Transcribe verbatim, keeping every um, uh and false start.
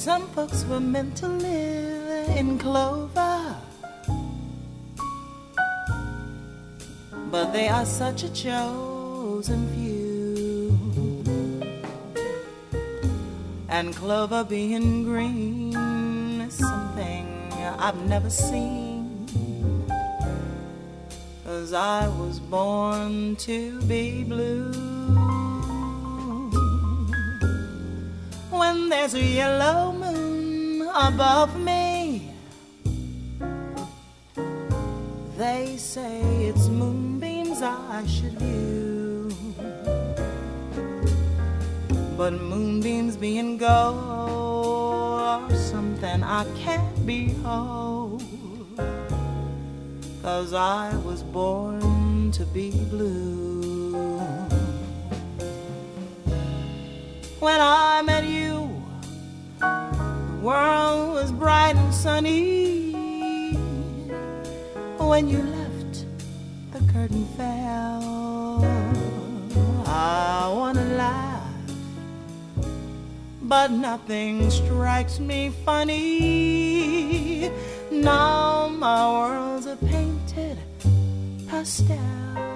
Some folks were meant to live in clover, but they are such a chosen few. And clover being green is something I've never seen, 'cause I was born to be blue. When there's a yellow moon above me, they say it's moonbeams I should view. But moonbeams being gold are something I can't behold, 'cause I was born to be blue. When I met you, the world was bright and sunny. When you left, the curtain fell. I wanna laugh, but nothing strikes me funny. Now my world's a painted pastel.